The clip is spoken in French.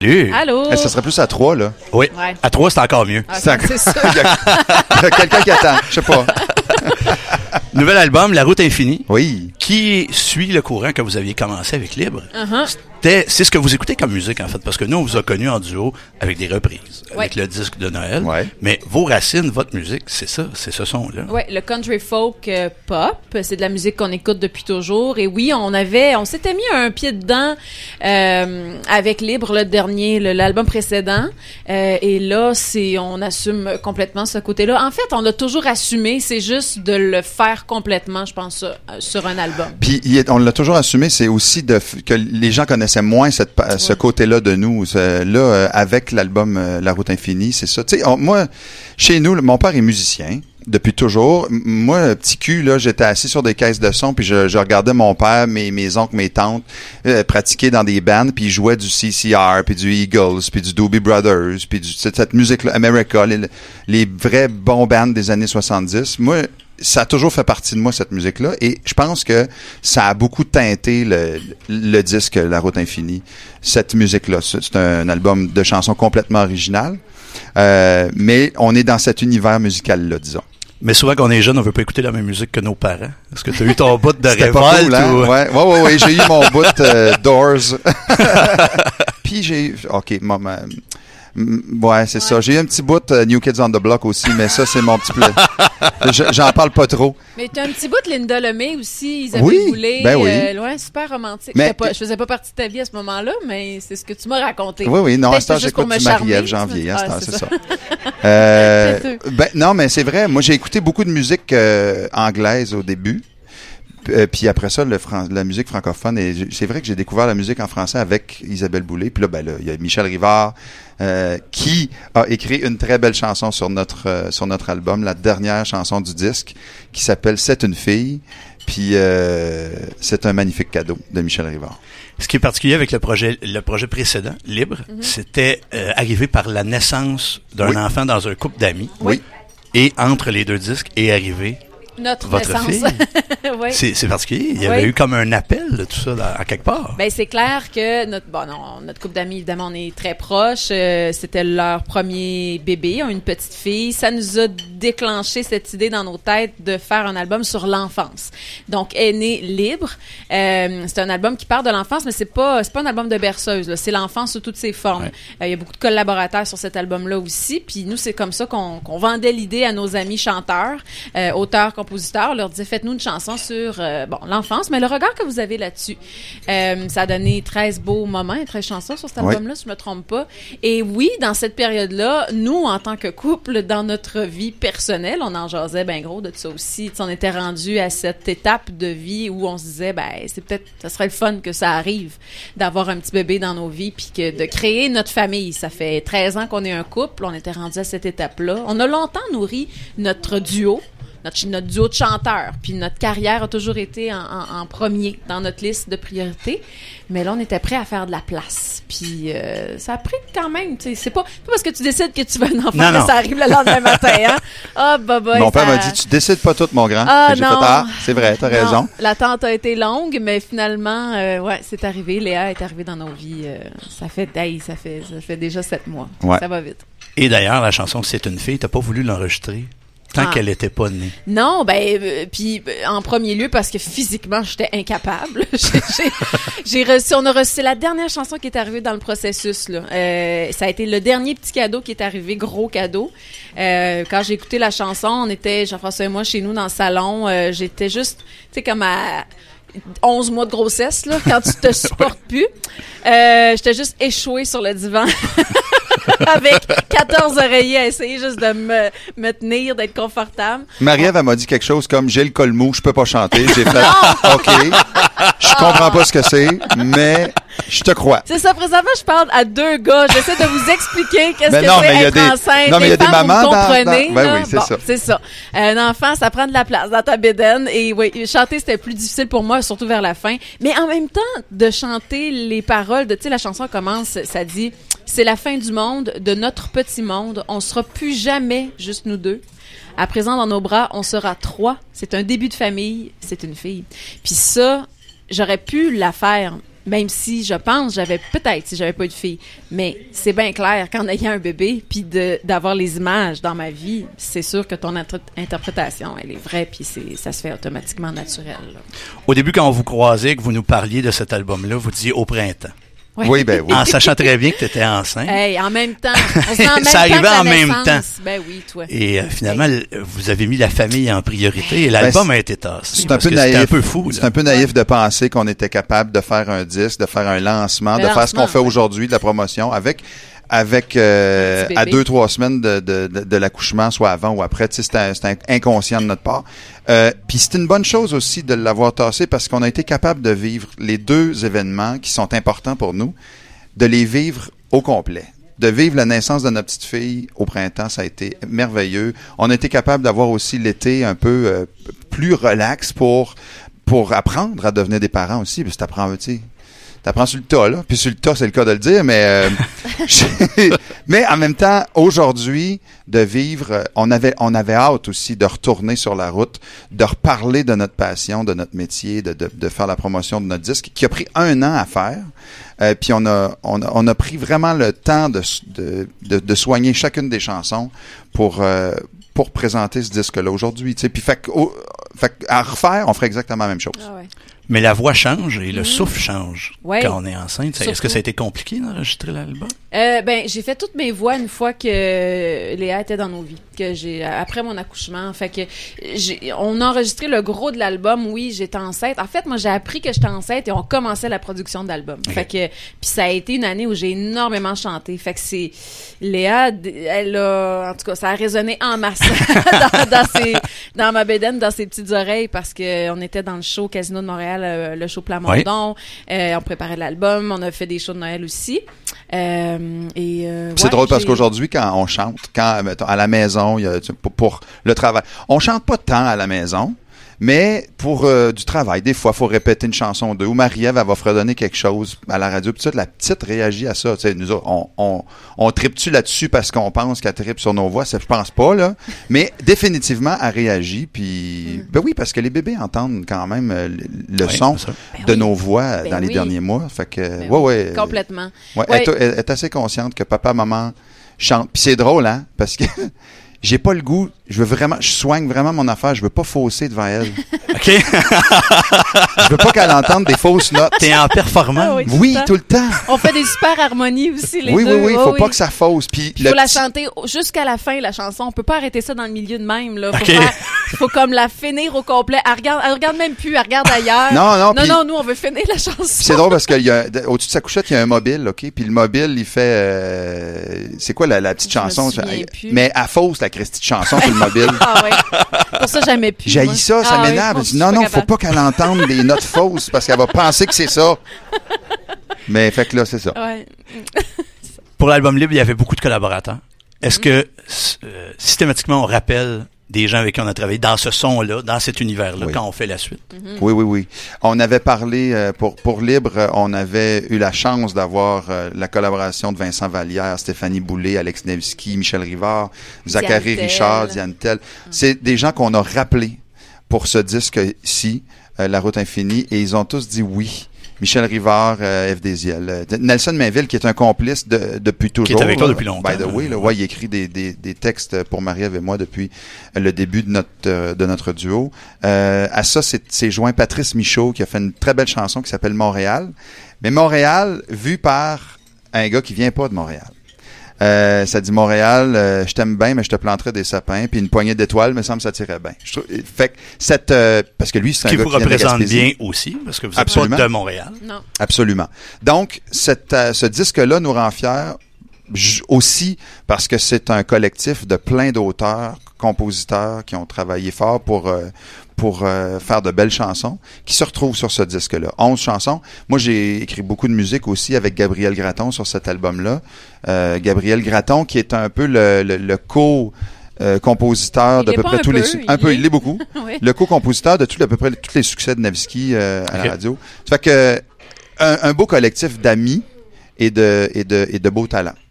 Salut. Allô? Ça serait plus à 3, là. Oui. Ouais. À 3, c'est encore mieux. Ah, c'est ça. Il y a quelqu'un qui attend, je sais pas. Nouvel album, La Route Infinie, Oui. qui suit le courant que vous aviez commencé avec Libre. Uh-huh. C'est ce que vous écoutez comme musique, en fait, parce que nous, on vous a connus en duo avec des reprises, avec le disque de Noël. Ouais. Mais vos racines, votre musique, c'est ça, c'est ce son-là. Oui, le country folk pop, c'est de la musique qu'on écoute depuis toujours. Et oui, on s'était mis un pied dedans avec Libre, le dernier, l'album précédent. Et là, on assume complètement ce côté-là. En fait, on l'a toujours assumé, c'est juste de le faire complètement, je pense, sur un album. Puis on l'a toujours assumé, c'est aussi que les gens connaissaient moins ce côté-là de nous. Avec l'album La Route Infinie, c'est ça. Tu sais, moi, chez nous, mon père est musicien depuis toujours. Moi, petit cul, là, j'étais assis sur des caisses de son, puis je regardais mon père, mes oncles, mes tantes pratiquer dans des bands, puis ils jouaient du CCR, puis du Eagles, puis du Doobie Brothers, puis cette musique-là, America, les vrais bons bands des années 70. Moi, ça a toujours fait partie de moi, cette musique-là, et je pense que ça a beaucoup teinté le disque La Route Infinie, cette musique-là. C'est un album de chansons complètement original, mais on est dans cet univers musical-là, disons. Mais souvent, quand on est jeune, on veut pas écouter la même musique que nos parents. Est-ce que tu as eu ton bout de C'était révolte? pas cool, hein? Ou... Ouais, j'ai eu mon bout Doors. Puis j'ai eu... OK, maman... Ouais, c'est ça. J'ai eu un petit bout New Kids on the Block aussi, mais ça, c'est mon petit plaisir. J'en parle pas trop. Mais t'as un petit bout de Linda Lemay aussi, Isabelle Boulay. Ben oui. Ouais, super romantique. Mais, je faisais pas partie de ta vie à ce moment-là, mais c'est ce que tu m'as raconté. Oui, non, à ce temps, juste j'écoute pour me du Marie-Ève charmer, Janvier. C'est ça. C'est Non, mais c'est vrai. Moi, j'ai écouté beaucoup de musique anglaise au début. Puis après ça, la musique francophone. Et c'est vrai que j'ai découvert la musique en français avec Isabelle Boulay. Puis là, il y a Michel Rivard qui a écrit une très belle chanson sur notre album, la dernière chanson du disque, qui s'appelle « C'est une fille ». Puis c'est un magnifique cadeau de Michel Rivard. Ce qui est particulier avec le projet précédent, Libre, c'était arrivé par la naissance d'un enfant dans un couple d'amis. Oui. Et entre les deux disques est arrivé notre votre naissance. fille. Oui. C'est particulier. Il y avait eu comme un appel de tout ça à quelque part. Ben c'est clair que notre couple d'amis, évidemment, on est très proches. C'était leur premier bébé, ils ont une petite fille. Ça nous a déclenché cette idée dans nos têtes de faire un album sur l'enfance. Donc, est né Libre. C'est un album qui part de l'enfance, mais c'est pas un album de berceuse, là. C'est l'enfance sous toutes ses formes. Il y a beaucoup de collaborateurs sur cet album-là aussi. Puis nous, c'est comme ça qu'on vendait l'idée à nos amis chanteurs, auteurs, compositeurs. On leur disait, faites-nous une chanson sur l'enfance, mais le regard que vous avez là-dessus. Ça a donné 13 beaux moments, 13 chansons sur cet album-là, si je me trompe pas. Et oui, dans cette période-là, nous, en tant que couple, dans notre vie personnelle, on en jasait bien gros de ça aussi. T'sais, on était rendu à cette étape de vie où on se disait, ça serait le fun que ça arrive d'avoir un petit bébé dans nos vies, puis que de créer notre famille. Ça fait 13 ans qu'on est un couple, on était rendu à cette étape-là. On a longtemps nourri notre duo, notre duo de chanteurs. Puis notre carrière a toujours été en premier dans notre liste de priorités. Mais là, on était prêt à faire de la place. Puis ça a pris quand même, tu sais, c'est pas parce que tu décides que tu veux un enfant que ça arrive le lendemain matin, hein? Ah, Mon père m'a dit, tu décides pas tout, mon grand. Ah, j'ai fait, c'est vrai, t'as raison. L'attente a été longue, mais finalement, c'est arrivé. Léa est arrivée dans nos vies. Ça fait déjà 7 mois. Ouais. Ça va vite. Et d'ailleurs, la chanson « C'est une fille », t'as pas voulu l'enregistrer tant qu'elle était pas née. Non, puis en premier lieu parce que physiquement j'étais incapable. On a reçu, c'est la dernière chanson qui est arrivée dans le processus là. Ça a été le dernier petit cadeau qui est arrivé, gros cadeau. Quand j'ai écouté la chanson, on était Jean-François et moi chez nous dans le salon. J'étais juste, tu sais, comme à 11 mois de grossesse là, quand tu te supportes plus. J'étais juste échouée sur le divan. Avec 14 oreillers à essayer juste de me tenir, d'être confortable. Marie-Ève, elle m'a dit quelque chose comme « J'ai le col mou, je peux pas chanter. » J'ai fait « OK, je comprends pas ce que c'est, mais je te crois. » C'est ça, présentement, je parle à 2 gars. J'essaie de vous expliquer qu'est-ce que c'est être enceinte. Non, mais il y a des mamans vous comprenez, Ben oui, c'est ça. C'est ça. Un enfant, ça prend de la place dans ta bédaine. Et oui, chanter, c'était plus difficile pour moi, surtout vers la fin. Mais en même temps, de chanter les paroles tu sais, la chanson commence, ça dit... C'est la fin du monde, de notre petit monde. On sera plus jamais juste nous deux. À présent, dans nos bras, on sera 3. C'est un début de famille. C'est une fille. Puis ça, j'aurais pu la faire même si je pense, peut-être si j'avais pas eu de fille, mais c'est bien clair qu'en ayant un bébé, puis d'avoir les images dans ma vie, c'est sûr que ton interprétation, elle est vraie, puis ça se fait automatiquement naturel. Là. Au début, quand on vous croisait, que vous nous parliez de cet album-là, vous disiez au printemps. Ouais. Oui, ben oui. En sachant très bien que tu étais enceinte. Hey, en même temps. On se met en même Ça temps arrivait que la en même naissance. temps. Ben oui, toi. Et finalement, vous avez mis la famille en priorité et l'album a été tassé. C'est un peu naïf. C'était un peu fou. C'est un peu naïf de penser qu'on était capable de faire un disque, de faire un lancement, faire ce qu'on fait aujourd'hui, de la promotion avec à 2-3 semaines de l'accouchement, soit avant ou après. Tu sais, c'était inconscient de notre part. Puis c'est une bonne chose aussi de l'avoir tassé parce qu'on a été capable de vivre les deux événements qui sont importants pour nous, de les vivre au complet. De vivre la naissance de notre petite fille au printemps, ça a été merveilleux. On a été capable d'avoir aussi l'été un peu plus relax pour apprendre à devenir des parents aussi, parce que t'apprends sur le tas, là. Puis sur le tas, c'est le cas de le dire, mais mais en même temps, aujourd'hui, de vivre, on avait hâte aussi de retourner sur la route, de reparler de notre passion, de notre métier, de faire la promotion de notre disque, qui a pris 1 an à faire. Puis on a pris vraiment le temps de soigner chacune des chansons pour présenter ce disque-là aujourd'hui. Tu sais, puis fait à refaire, on ferait exactement la même chose. Ah ouais. Mais la voix change et le souffle change quand on est enceinte. Surtout. Est-ce que ça a été compliqué d'enregistrer l'album? J'ai fait toutes mes voix une fois que Léa était dans nos vies, après mon accouchement. Fait que on a enregistré le gros de l'album. Oui, j'étais enceinte. En fait, moi, j'ai appris que j'étais enceinte et on commençait la production de l'album. Okay. Fait que puis ça a été une année où j'ai énormément chanté. Fait que c'est Léa, elle a, en tout cas, ça a résonné en masse dans ma bédaine, dans ses petites oreilles parce que on était dans le show Casino de Montréal, le show Plamondon. Oui. On préparait l'album. On a fait des shows de Noël aussi. C'est drôle parce qu'aujourd'hui, quand on chante, mettons, à la maison, pour le travail, on chante pas tant à la maison, mais pour du travail, des fois, il faut répéter une chanson ou deux. Ou Marie-Ève, elle va fredonner quelque chose à la radio. Puis la petite réagit à ça. Tu sais, nous autres, on tripe-tu là-dessus parce qu'on pense qu'elle tripe sur nos voix? Ça, je pense pas, là. Mais définitivement, elle réagit. Puis, ben oui, parce que les bébés entendent quand même le son de nos voix dans les derniers mois. Fait que, ouais. Complètement. Ouais. Elle est assez consciente que papa, maman chantent. Puis c'est drôle, hein, parce que j'ai pas le goût, je soigne vraiment mon affaire, je veux pas fausser devant elle. OK. Je veux pas qu'elle entende des fausses notes. T'es en performance. Oui, tout le temps. On fait des super harmonies aussi, les deux. Oui, faut pas que ça fausse. Puis il faut la chanter jusqu'à la fin, la chanson. On peut pas arrêter ça dans le milieu de même, là. Faut comme la finir au complet. Elle regarde même plus, elle regarde ailleurs. Non, nous, on veut finir la chanson. C'est drôle parce que au-dessus de sa couchette, il y a un mobile, OK? Puis le mobile, il fait, c'est quoi la petite chanson? Mais elle fausse la Christie de chanson sur le mobile. Ah ouais. Pour ça, j'aimais plus. J'haïs ça, ça m'énerve. Oui, non, faut pas qu'elle entende des notes fausses parce qu'elle va penser que c'est ça. Mais fait que là, c'est ça. Ouais. Pour l'album libre, il y avait beaucoup de collaborateurs. Est-ce que systématiquement on rappelle des gens avec qui on a travaillé dans ce son-là, dans cet univers-là, quand on fait la suite? Mm-hmm. Oui. On avait parlé, pour Libre, on avait eu la chance d'avoir la collaboration de Vincent Vallière, Stéphanie Boulay, Alex Nevsky, Michel Rivard, Zachary Richard, Diane Tell. C'est des gens qu'on a rappelés pour ce disque-ci, La Route Infinie, et ils ont tous dit oui. Michel Rivard, F. Désiel. Nelson Mainville, qui est un complice depuis toujours. Qui est avec toi depuis longtemps. By the way, il écrit des textes pour Marie-Ève et moi depuis le début de notre duo. À ça, c'est joint Patrice Michaud, qui a fait une très belle chanson qui s'appelle Montréal. Mais Montréal, vu par un gars qui vient pas de Montréal. Ça dit Montréal, je t'aime bien, mais je te planterai des sapins, puis une poignée d'étoiles, me semble ça tirait bien. Fait que parce que lui, c'est un gars qui représente bien aussi, parce que vous êtes pas de Montréal. Non. Absolument. Donc, ce disque-là nous rend fiers aussi parce que c'est un collectif de plein d'auteurs, compositeurs qui ont travaillé fort pour faire de belles chansons, qui se retrouvent sur ce disque-là. 11 chansons. Moi, j'ai écrit beaucoup de musique aussi avec Gabriel Gratton sur cet album-là. Gabriel Gratton, qui est un peu le compositeur d'à peu près tous les... il l'est beaucoup. Oui. Le co-compositeur de à peu près tous les succès de Nevsky à la radio. Ça fait que un beau collectif d'amis et de beaux talents.